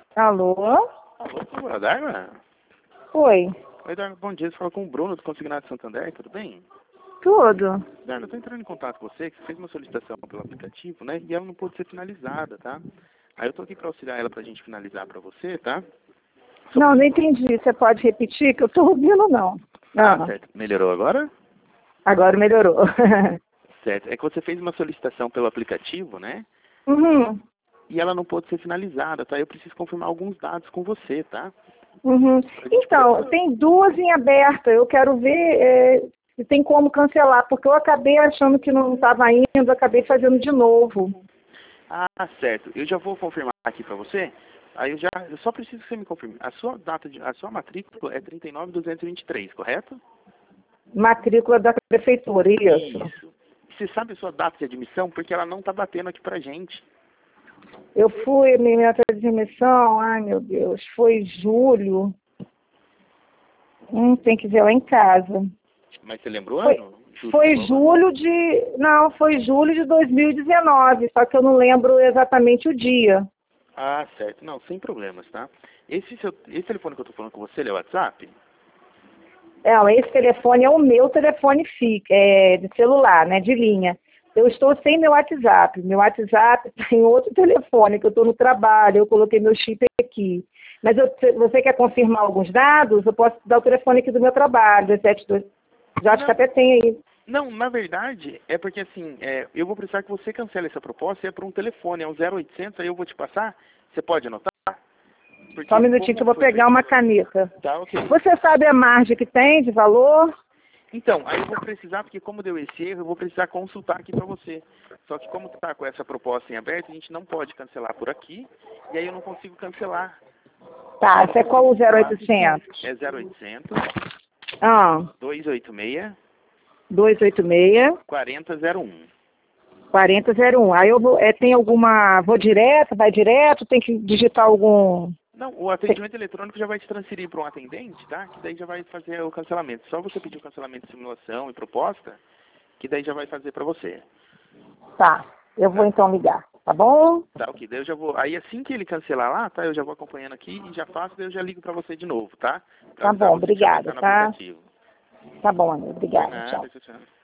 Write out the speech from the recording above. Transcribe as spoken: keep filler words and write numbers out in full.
Alô? Alô, senhora Darma? Oi. Oi, Darma, bom dia. Você fala com o Bruno do Consignado Santander, tudo bem? Tudo. Darma, eu tô entrando em contato com você, que você fez uma solicitação pelo aplicativo, né? E ela não pôde ser finalizada, tá? Aí eu tô aqui pra auxiliar ela pra gente finalizar pra você, tá? Só Não, pra- não entendi. Você pode repetir que eu tô ouvindo, não. Ah, Ah, certo. Melhorou agora? agora melhorou. Certo. É que você fez uma solicitação pelo aplicativo, né? Uhum, E ela não pôde ser finalizada, tá? Eu preciso confirmar alguns dados com você, tá? uhum. Pra gente Então, poder... tem duas em aberta. Eu quero ver é, se tem como cancelar, porque eu acabei achando que não estava indo, acabei fazendo de novo. Ah, certo. Eu já vou confirmar aqui pra você. Aí eu já, eu só preciso que você me confirme. A sua data de, a sua matrícula é trinta e nove mil duzentos e vinte e três, correto? Matrícula da prefeitura, isso. Isso. Você sabe a sua data de admissão? Porque ela não tá batendo aqui pra gente. Eu fui, minha admissão, ai meu Deus, foi julho. Hum, tem que ver lá em casa. Mas você lembrou o Foi, ano? Julho de foi qual ano? julho de. Não, foi julho de dois mil e dezenove, só que eu não lembro exatamente o dia. Ah, certo. Não, sem problemas, tá? Esse, seu, esse telefone que eu tô falando com você, ele é o WhatsApp? É, esse telefone é o meu telefone fixo, é, de celular, né, de linha. Eu estou sem meu WhatsApp. Meu WhatsApp tem outro telefone, que eu estou no trabalho, eu coloquei meu chip aqui. Mas eu, se você quer confirmar alguns dados, eu posso dar o telefone aqui do meu trabalho, dois sete dois. Já acho que Não, até tem aí. não, na verdade, é porque assim, é, eu vou precisar que você cancele essa proposta e é por um telefone, é um zero oitocentos, aí eu vou te passar. Você pode anotar? Só um Porque minutinho que como eu vou foi pegar uma feito... caneta. Tá, ok. Você sabe a margem que tem de valor? Então, aí eu vou precisar, porque como deu esse erro, eu vou precisar consultar aqui pra você. Só que como tá com essa proposta em aberto, a gente não pode cancelar por aqui, e aí eu não consigo cancelar. Tá, Eu não você é qual consigo o zero cancelar. oitocentos? É zero oitocentos, Ah, dois oito seis, duzentos e oitenta e seis, quatro zero zero um. quarenta zero um. Aí eu vou, é, tem alguma, vou direto, vai direto, tem que digitar algum... Não, o atendimento eletrônico já vai te transferir para um atendente, tá? Que daí já vai fazer o cancelamento. Só você pedir o cancelamento de simulação e proposta, que daí já vai fazer para você. Tá, eu vou Tá? então ligar, tá bom? Tá, ok. Daí eu já vou. Aí assim que ele cancelar lá, tá? Eu já vou acompanhando aqui e já faço, daí eu já ligo pra você de novo, tá? Pra Tá avisar bom, você que já vai obrigada, estar no tá? aplicativo. Tá bom, amigo, Por obrigada, tchau. nada, tchau, tchau.